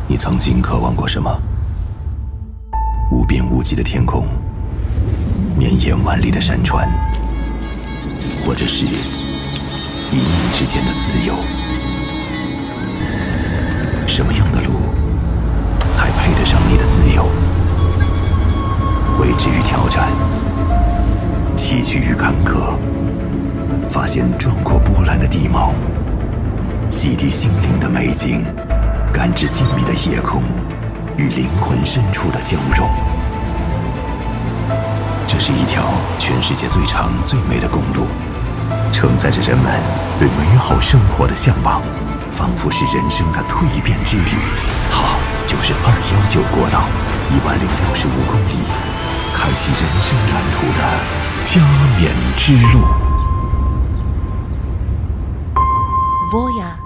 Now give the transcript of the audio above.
你曾经渴望过什么？无边无际的天空，绵延万里的山川，或者是一念之间的自由？什么样的路才配得上你的自由？未知与挑战，崎岖与坎坷，发现壮阔波澜的地貌，洗涤心灵的美景，感知静谧的夜空与灵魂深处的交融。这是一条全世界最长最美的公路，承载着人们对美好生活的向往，仿佛是人生的蜕变之旅。它就是219国道，10065公里，开启人生蓝图的加冕之路。 Voya